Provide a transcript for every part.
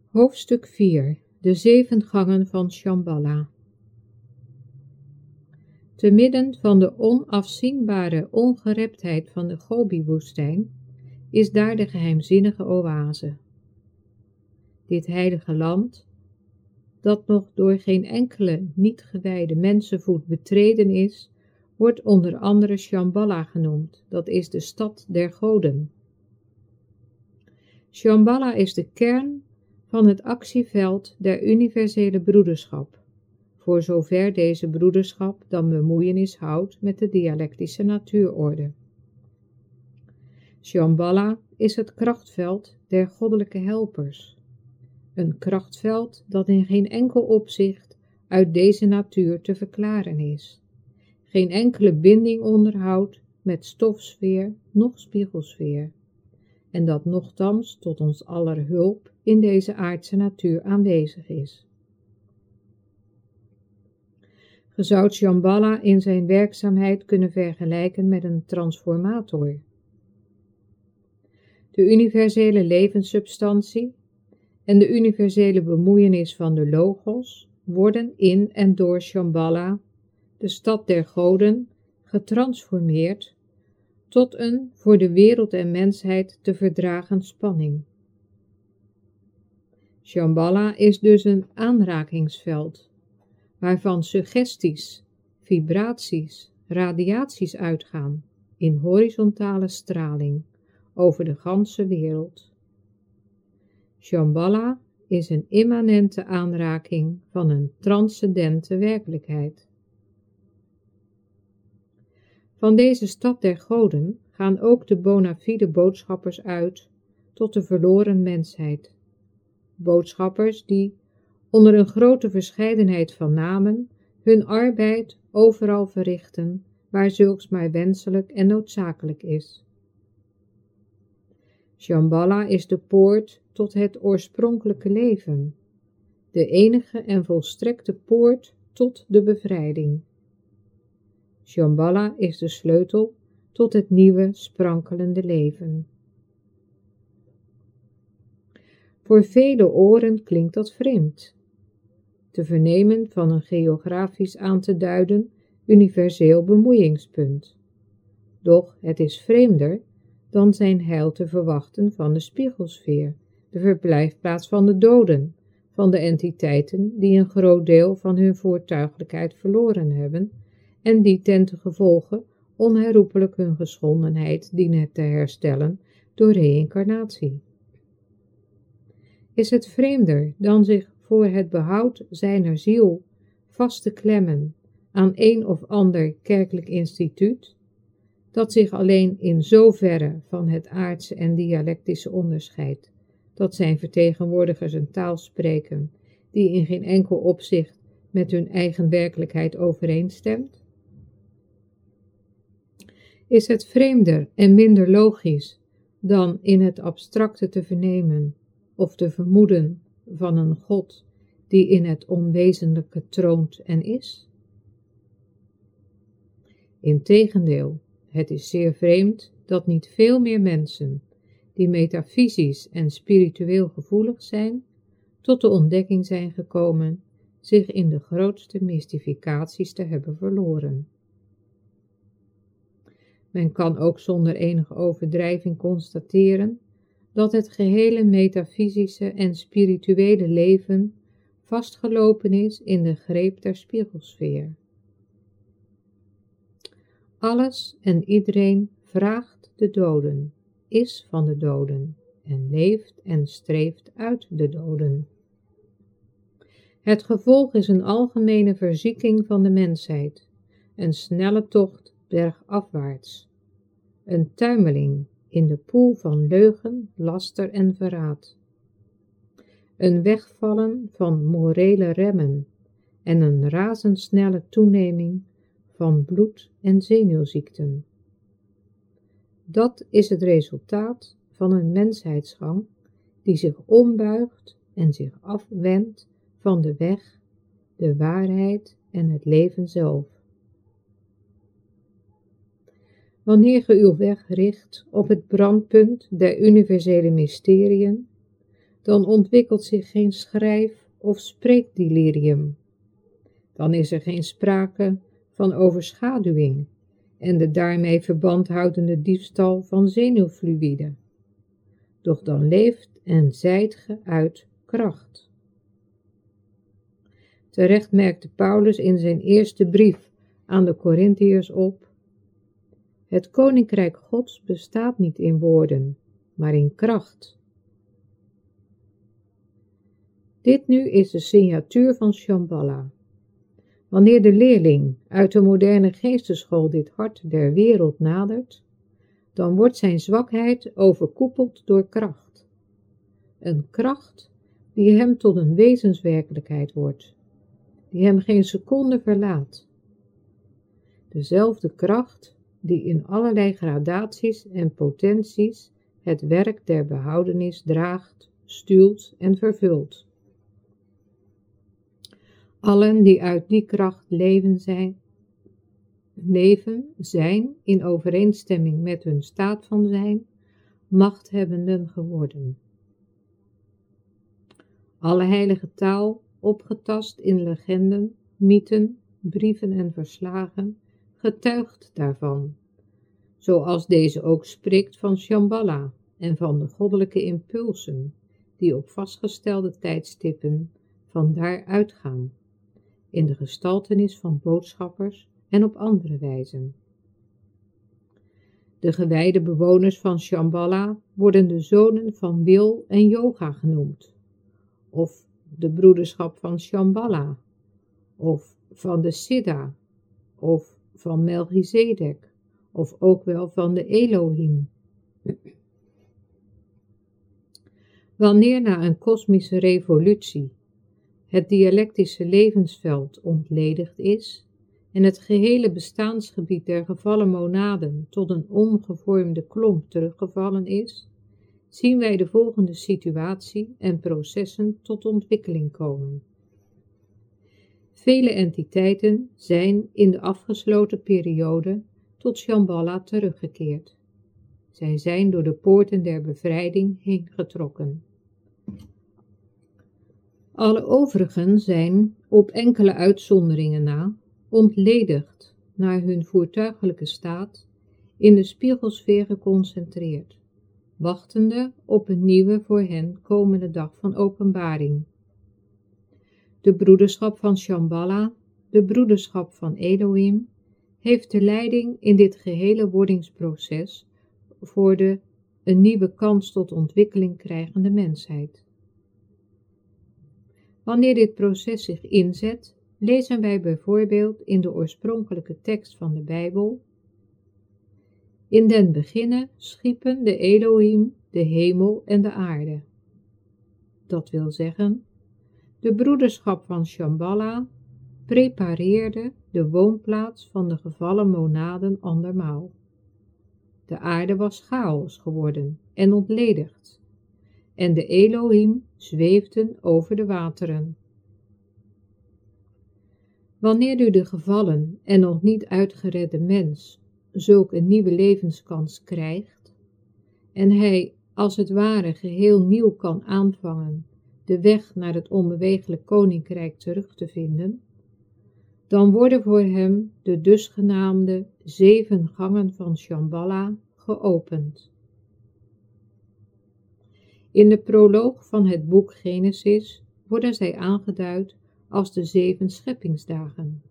Hoofdstuk 4. De 7 gangen van Shambhala. Te midden van de onafzienbare ongereptheid van de Gobi-woestijn is daar de geheimzinnige oase. Dit heilige land, dat nog door geen enkele niet gewijde mensenvoet betreden is, wordt onder andere Shambhala genoemd, dat is de stad der goden. Shambhala is de kern van het actieveld der universele broederschap, voor zover deze broederschap dan bemoeienis houdt met de dialectische natuurorde. Shambhala is het krachtveld der goddelijke helpers, een krachtveld dat in geen enkel opzicht uit deze natuur te verklaren is, geen enkele binding onderhoudt met stofsfeer noch spiegelsfeer, en dat nochtans tot ons aller hulp in deze aardse natuur aanwezig is. Je zou Shambhala in zijn werkzaamheid kunnen vergelijken met een transformator. De universele levenssubstantie en de universele bemoeienis van de Logos worden in en door Shambhala, de stad der goden, getransformeerd tot een voor de wereld en mensheid te verdragen spanning. Shambhala is dus een aanrakingsveld, waarvan suggesties, vibraties, radiaties uitgaan in horizontale straling over de ganse wereld. Shambhala is een immanente aanraking van een transcendente werkelijkheid. Van deze stad der goden gaan ook de bona fide boodschappers uit tot de verloren mensheid. Boodschappers die, onder een grote verscheidenheid van namen, hun arbeid overal verrichten, waar zulks maar wenselijk en noodzakelijk is. Shambhala is de poort tot het oorspronkelijke leven, de enige en volstrekte poort tot de bevrijding. Shambhala is de sleutel tot het nieuwe, sprankelende leven. Voor vele oren klinkt dat vreemd, te vernemen van een geografisch aan te duiden universeel bemoeiingspunt. Doch het is vreemder dan zijn heil te verwachten van de spiegelsfeer, de verblijfplaats van de doden, van de entiteiten die een groot deel van hun voortuigelijkheid verloren hebben en die ten gevolge onherroepelijk hun geschondenheid dienen te herstellen door reïncarnatie. Is het vreemder dan zich voor het behoud zijner ziel vast te klemmen aan een of ander kerkelijk instituut, dat zich alleen in zoverre van het aardse en dialectische onderscheidt, dat zijn vertegenwoordigers een taal spreken die in geen enkel opzicht met hun eigen werkelijkheid overeenstemt? Is het vreemder en minder logisch dan in het abstracte te vernemen of te vermoeden van een God die in het onwezenlijke troont en is? Integendeel, het is zeer vreemd dat niet veel meer mensen, die metafysisch en spiritueel gevoelig zijn, tot de ontdekking zijn gekomen zich in de grootste mystificaties te hebben verloren. Men kan ook zonder enige overdrijving constateren dat het gehele metafysische en spirituele leven vastgelopen is in de greep der spiegelsfeer. Alles en iedereen vraagt de doden, is van de doden en leeft en streeft uit de doden. Het gevolg is een algemene verzieking van de mensheid, een snelle tocht bergafwaarts, een tuimeling in de poel van leugen, laster en verraad, een wegvallen van morele remmen en een razendsnelle toeneming van bloed- en zenuwziekten. Dat is het resultaat van een mensheidsgang die zich ombuigt en zich afwendt van de weg, de waarheid en het leven zelf. Wanneer ge uw weg richt op het brandpunt der universele mysteriën, dan ontwikkelt zich geen schrijf- of spreekdelirium. Dan is er geen sprake van overschaduwing en de daarmee verband houdende diefstal van zenuwfluïde. Doch dan leeft en zijt ge uit kracht. Terecht merkte Paulus in zijn eerste brief aan de Korintiërs op: het koninkrijk Gods bestaat niet in woorden, maar in kracht. Dit nu is de signatuur van Shambhala. Wanneer de leerling uit de moderne geesteschool dit hart der wereld nadert, dan wordt zijn zwakheid overkoepeld door kracht. Een kracht die hem tot een wezenswerkelijkheid wordt, die hem geen seconde verlaat. Dezelfde kracht die in allerlei gradaties en potenties het werk der behoudenis draagt, stuwt en vervult. Allen die uit die kracht leven zijn in overeenstemming met hun staat van zijn, machthebbenden geworden. Alle heilige taal, opgetast in legenden, mythen, brieven en verslagen, getuigt daarvan, zoals deze ook spreekt van Shambhala en van de goddelijke impulsen, die op vastgestelde tijdstippen van daar uitgaan, in de gestaltenis van boodschappers en op andere wijzen. De gewijde bewoners van Shambhala worden de zonen van Wil en Yoga genoemd, of de broederschap van Shambhala, of van de Siddha, of van Melchizedek, of ook wel van de Elohim. Wanneer na een kosmische revolutie het dialectische levensveld ontledigd is en het gehele bestaansgebied der gevallen monaden tot een ongevormde klomp teruggevallen is, zien wij de volgende situatie en processen tot ontwikkeling komen. Vele entiteiten zijn in de afgesloten periode tot Shambhala teruggekeerd. Zij zijn door de poorten der bevrijding heen getrokken. Alle overigen zijn, op enkele uitzonderingen na, ontledigd naar hun voertuigelijke staat, in de spiegelsfeer geconcentreerd, wachtende op een nieuwe voor hen komende dag van openbaring. De broederschap van Shambhala, de broederschap van Elohim, heeft de leiding in dit gehele wordingsproces voor de een nieuwe kans tot ontwikkeling krijgende mensheid. Wanneer dit proces zich inzet, lezen wij bijvoorbeeld in de oorspronkelijke tekst van de Bijbel: in den beginne schiepen de Elohim de hemel en de aarde. Dat wil zeggen, de broederschap van Shambhala prepareerde de woonplaats van de gevallen monaden andermaal. De aarde was chaos geworden en ontledigd, en de Elohim zweefden over de wateren. Wanneer nu de gevallen en nog niet uitgeredde mens zulk een nieuwe levenskans krijgt, en hij als het ware geheel nieuw kan aanvangen de weg naar het onbeweeglijk koninkrijk terug te vinden, dan worden voor hem de dusgenaamde 7 gangen van Shambhala geopend. In de proloog van het boek Genesis worden zij aangeduid als de 7 scheppingsdagen.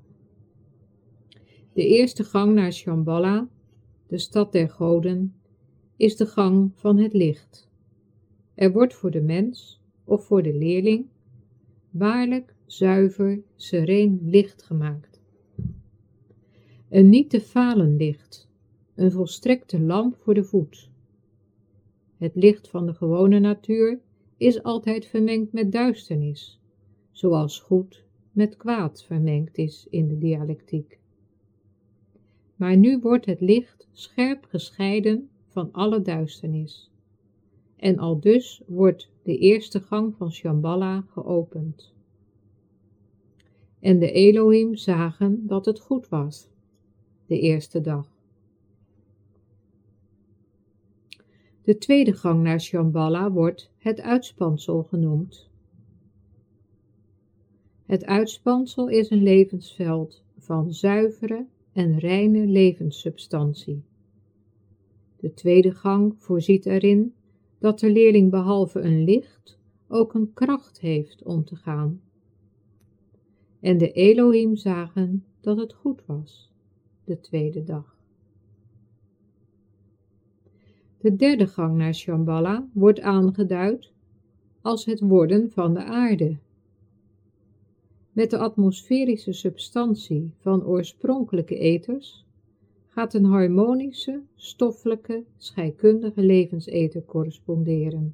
De eerste gang naar Shambhala, de stad der goden, is de gang van het licht. Er wordt voor de mens, of voor de leerling, waarlijk, zuiver, sereen licht gemaakt. Een niet te falen licht, een volstrekte lamp voor de voet. Het licht van de gewone natuur is altijd vermengd met duisternis, zoals goed met kwaad vermengd is in de dialectiek. Maar nu wordt het licht scherp gescheiden van alle duisternis. En aldus wordt de eerste gang van Shambhala geopend. En de Elohim zagen dat het goed was, de eerste dag. De tweede gang naar Shambhala wordt het uitspansel genoemd. Het uitspansel is een levensveld van zuivere en reine levenssubstantie. De tweede gang voorziet erin dat de leerling behalve een licht ook een kracht heeft om te gaan. En de Elohim zagen dat het goed was, de tweede dag. De derde gang naar Shambhala wordt aangeduid als het worden van de aarde. Met de atmosferische substantie van oorspronkelijke ethers gaat een harmonische, stoffelijke, scheikundige levensether corresponderen.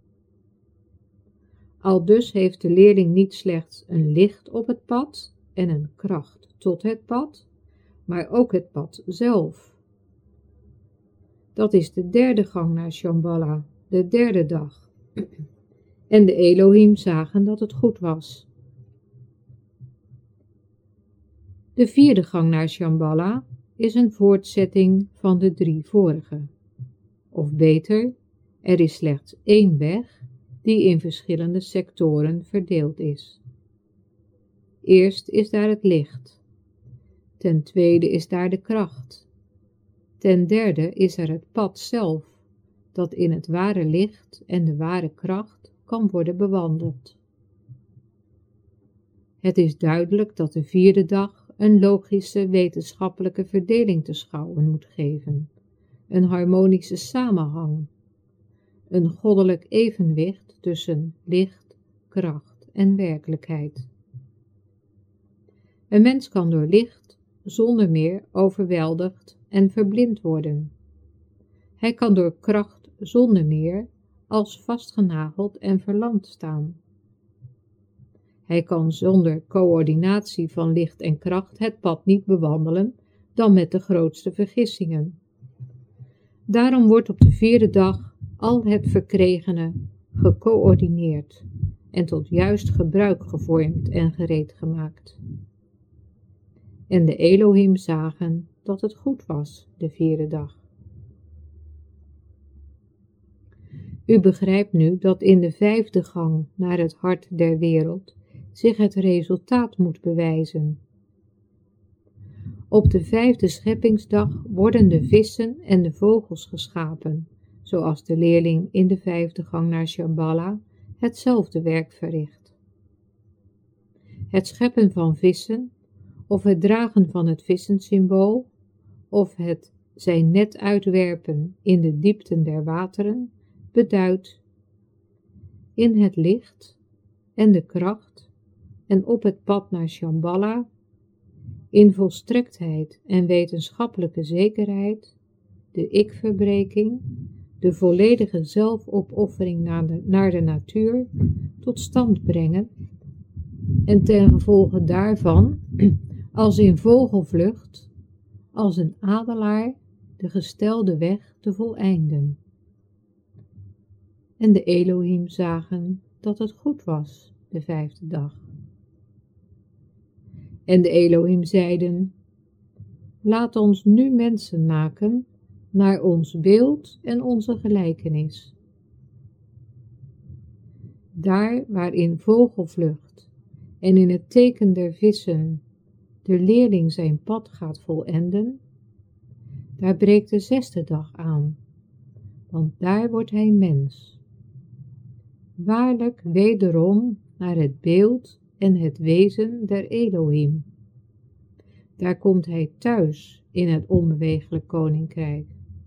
Aldus heeft de leerling niet slechts een licht op het pad en een kracht tot het pad, maar ook het pad zelf. Dat is de derde gang naar Shambhala, de derde dag. En de Elohim zagen dat het goed was. De vierde gang naar Shambhala is een voortzetting van de 3 vorige. Of beter, er is slechts 1 weg die in verschillende sectoren verdeeld is. Eerst is daar het licht. Ten tweede is daar de kracht. Ten derde is er het pad zelf, dat in het ware licht en de ware kracht kan worden bewandeld. Het is duidelijk dat de vierde dag een logische wetenschappelijke verdeling te schouwen moet geven, een harmonische samenhang, een goddelijk evenwicht tussen licht, kracht en werkelijkheid. Een mens kan door licht zonder meer overweldigd en verblind worden. Hij kan door kracht zonder meer als vastgenageld en verlamd staan. Hij kan zonder coördinatie van licht en kracht het pad niet bewandelen dan met de grootste vergissingen. Daarom wordt op de vierde dag al het verkregene gecoördineerd en tot juist gebruik gevormd en gereed gemaakt. En de Elohim zagen dat het goed was, de vierde dag. U begrijpt nu dat in de vijfde gang naar het hart der wereld zich het resultaat moet bewijzen. Op de vijfde scheppingsdag worden de vissen en de vogels geschapen, zoals de leerling in de vijfde gang naar Shambhala hetzelfde werk verricht. Het scheppen van vissen, of het dragen van het vissensymbool, of het zijn net uitwerpen in de diepten der wateren, beduidt in het licht en de kracht en op het pad naar Shambhala, in volstrektheid en wetenschappelijke zekerheid, de ik-verbreking, de volledige zelfopoffering naar de natuur tot stand brengen en ten gevolge daarvan, als in vogelvlucht, als een adelaar, de gestelde weg te voleinden. En de Elohim zagen dat het goed was, de vijfde dag. En de Elohim zeiden, laat ons nu mensen maken naar ons beeld en onze gelijkenis. Daar waar in vogelvlucht en in het teken der vissen de leerling zijn pad gaat volenden, daar breekt de zesde dag aan, want daar wordt hij mens. Waarlijk wederom naar het beeld en het wezen der Elohim. Daar komt hij thuis in het onbewegelijk koninkrijk.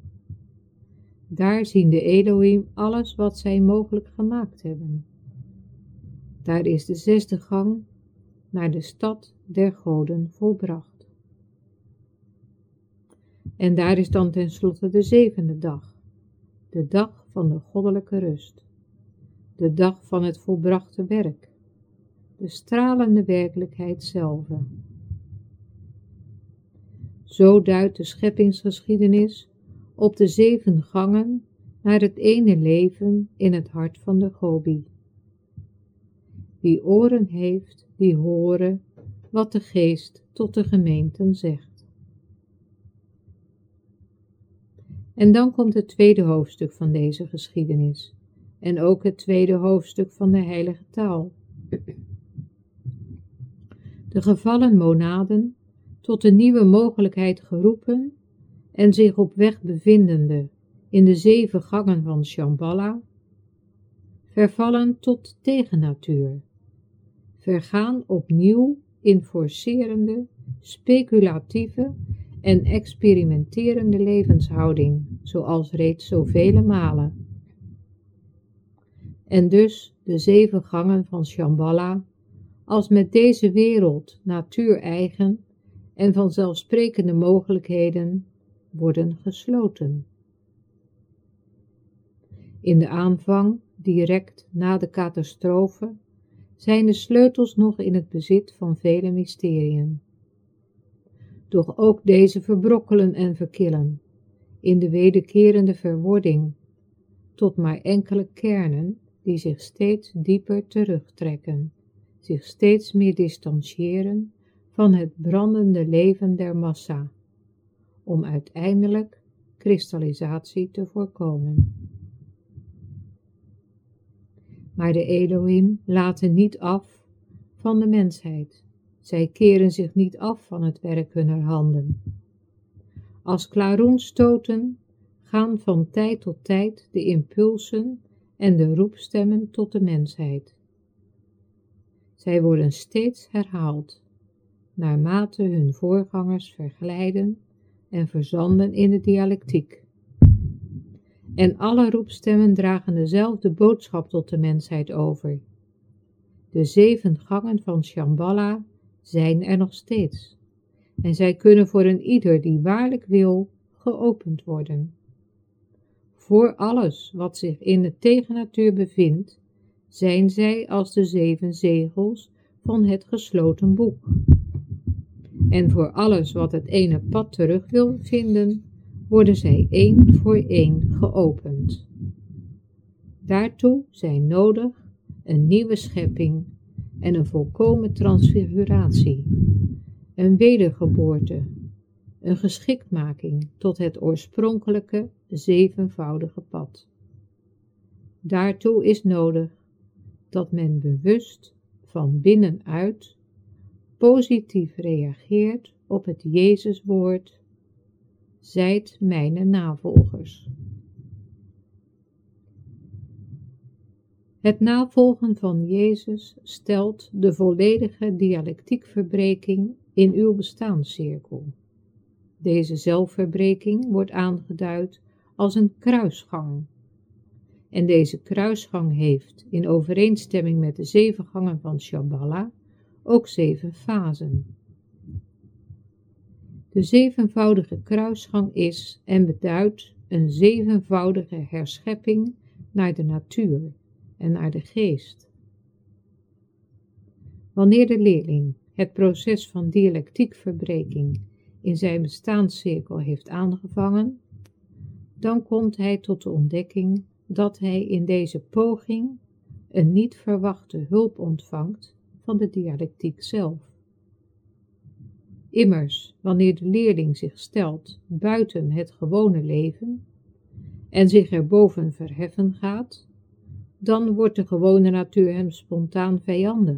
Daar zien de Elohim alles wat zij mogelijk gemaakt hebben. Daar is de zesde gang naar de stad der goden volbracht. En daar is dan tenslotte de zevende dag, de dag van de goddelijke rust, de dag van het volbrachte werk, de stralende werkelijkheid zelf. Zo duidt de scheppingsgeschiedenis op de 7 gangen naar het ene leven in het hart van de Gobi. Wie oren heeft, die horen wat de geest tot de gemeenten zegt. En dan komt het tweede hoofdstuk van deze geschiedenis. En ook het tweede hoofdstuk van de heilige taal. De gevallen monaden, tot een nieuwe mogelijkheid geroepen en zich op weg bevindende in de 7 gangen van Shambhala, vervallen tot tegennatuur, vergaan opnieuw in forcerende, speculatieve en experimenterende levenshouding, zoals reeds zoveel malen. En dus de 7 gangen van Shambhala, als met deze wereld natuureigen en vanzelfsprekende mogelijkheden, worden gesloten. In de aanvang, direct na de catastrofe, zijn de sleutels nog in het bezit van vele mysteriën. Doch ook deze verbrokkelen en verkillen, in de wederkerende verwording, tot maar enkele kernen die zich steeds dieper terugtrekken, zich steeds meer distantiëren van het brandende leven der massa, om uiteindelijk kristallisatie te voorkomen. Maar de Elohim laten niet af van de mensheid. Zij keren zich niet af van het werk hunner handen. Als klaroenstoten gaan van tijd tot tijd de impulsen en de roepstemmen tot de mensheid. Zij worden steeds herhaald, naarmate hun voorgangers verglijden en verzanden in de dialectiek. En alle roepstemmen dragen dezelfde boodschap tot de mensheid over. De 7 gangen van Shambhala zijn er nog steeds, en zij kunnen voor een ieder die waarlijk wil, geopend worden. Voor alles wat zich in de tegennatuur bevindt, zijn zij als de 7 zegels van het gesloten boek. En voor alles wat het ene pad terug wil vinden, worden zij 1 voor 1 geopend. Daartoe zijn nodig een nieuwe schepping en een volkomen transfiguratie, een wedergeboorte, een geschiktmaking tot het oorspronkelijke 7voudige pad. Daartoe is nodig dat men bewust van binnenuit positief reageert op het Jezuswoord: zijt mijne navolgers. Het navolgen van Jezus stelt de volledige dialectiekverbreking in uw bestaanscirkel. Deze zelfverbreking wordt aangeduid als een kruisgang. En deze kruisgang heeft, in overeenstemming met de 7 gangen van Shambhala, ook 7 fasen. De 7voudige kruisgang is en beduidt een 7voudige herschepping naar de natuur en naar de geest. Wanneer de leerling het proces van dialectiekverbreking in zijn bestaanscirkel heeft aangevangen, dan komt hij tot de ontdekking dat hij in deze poging een niet verwachte hulp ontvangt van de dialectiek zelf. Immers, wanneer de leerling zich stelt buiten het gewone leven en zich erboven verheffen gaat, dan wordt de gewone natuur hem spontaan vijandig.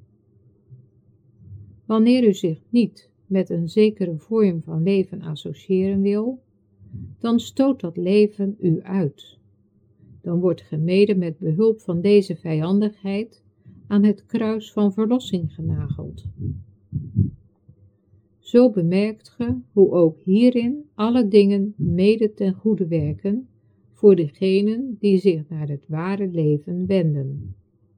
Wanneer u zich niet met een zekere vorm van leven associëren wil, dan stoot dat leven u uit. Dan wordt gemede met behulp van deze vijandigheid aan het kruis van verlossing genageld. Zo bemerkt ge hoe ook hierin alle dingen mede ten goede werken voor degenen die zich naar het ware leven wenden.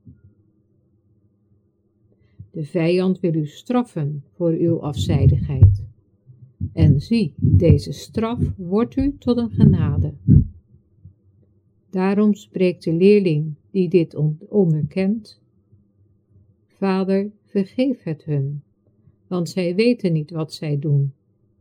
De vijand wil u straffen voor uw afzijdigheid. En zie, deze straf wordt u tot een genade. Daarom spreekt de leerling die dit onderkent: Vader, vergeef het hun, want zij weten niet wat zij doen.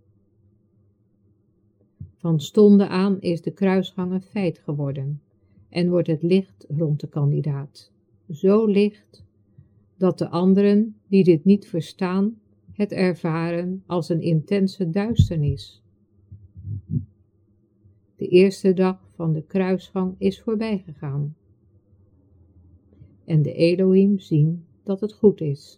Van stonde aan is de kruisgang een feit geworden en wordt het licht rond de kandidaat. Zo licht dat de anderen die dit niet verstaan het ervaren als een intense duisternis. De eerste dag van de kruisgang is voorbij gegaan. En de Elohim zien dat het goed is.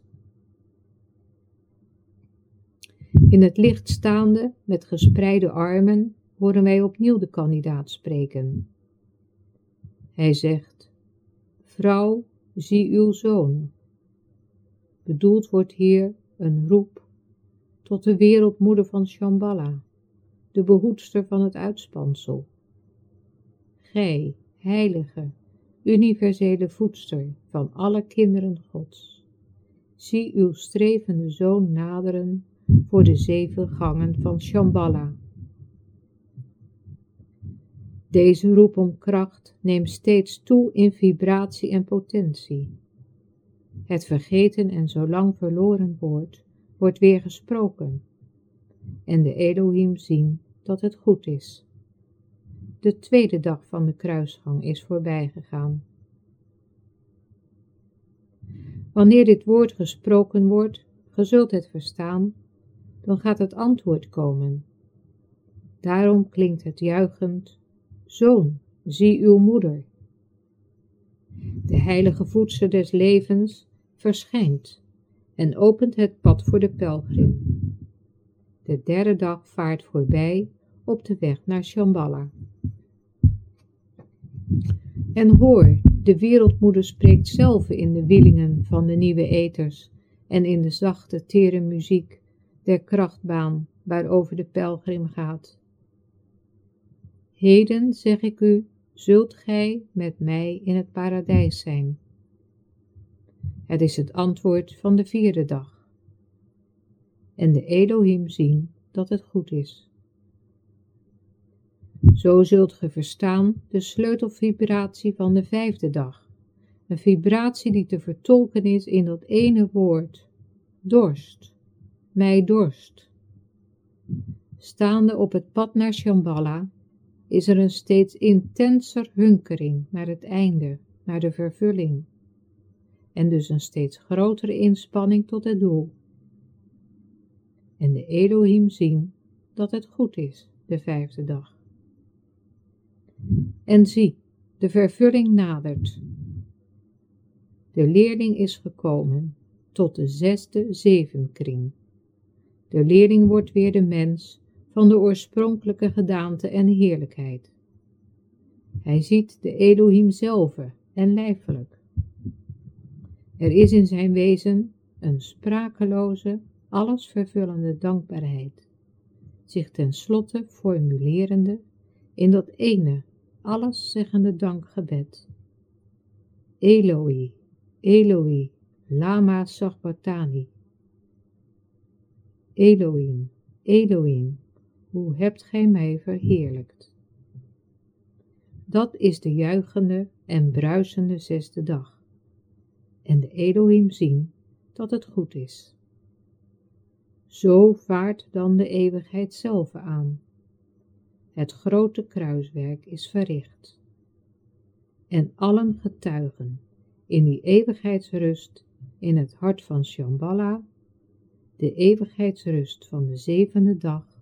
In het licht staande, met gespreide armen, horen wij opnieuw de kandidaat spreken. Hij zegt, vrouw, zie uw zoon. Bedoeld wordt hier een roep tot de wereldmoeder van Shambhala, de behoedster van het uitspansel. Gij, heilige, universele voedster van alle kinderen Gods, zie uw strevende zoon naderen voor de 7 gangen van Shambhala. Deze roep om kracht neemt steeds toe in vibratie en potentie. Het vergeten en zo lang verloren woord wordt weer gesproken. En de Elohim zien dat het goed is. De tweede dag van de kruisgang is voorbij gegaan. Wanneer dit woord gesproken wordt, ge zult het verstaan, dan gaat het antwoord komen. Daarom klinkt het juichend, zoon, zie uw moeder. De heilige voedster des levens verschijnt en opent het pad voor de pelgrim. De derde dag vaart voorbij op de weg naar Shambhala. En hoor, de wereldmoeder spreekt zelf in de wielingen van de nieuwe eters en in de zachte, tere muziek der krachtbaan waarover de pelgrim gaat. Heden, zeg ik u, zult gij met mij in het paradijs zijn. Het is het antwoord van de 4e dag. En de Elohim zien dat het goed is. Zo zult ge verstaan de sleutelvibratie van de 5e dag. Een vibratie die te vertolken is in dat ene woord. Dorst. Mij dorst. Staande op het pad naar Shambhala is er een steeds intenser hunkering naar het einde, naar de vervulling. En dus een steeds grotere inspanning tot het doel. En de Elohim zien dat het goed is, de 5e dag. En zie, de vervulling nadert. De leerling is gekomen tot de 6e zevenkring. De leerling wordt weer de mens van de oorspronkelijke gedaante en heerlijkheid. Hij ziet de Elohim zelve en lijfelijk. Er is in zijn wezen een sprakeloze, allesvervullende dankbaarheid, zich tenslotte formulerende in dat ene, alleszeggende dankgebed. Eloi, Eloi, lama sabachthani. Elohim, Elohim, hoe hebt gij mij verheerlijkt? Dat is de juichende en bruisende 6e dag. En de Elohim zien dat het goed is. Zo vaart dan de eeuwigheid zelf aan. Het grote kruiswerk is verricht. En allen getuigen in die eeuwigheidsrust in het hart van Shambhala, de eeuwigheidsrust van de 7e dag,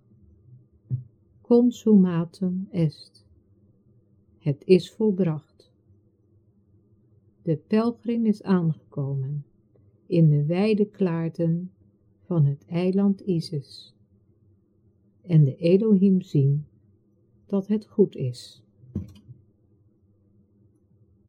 consummatum est. Het is volbracht. De pelgrim is aangekomen in de wijde klaarten van het eiland Isis. En de Elohim zien dat het goed is.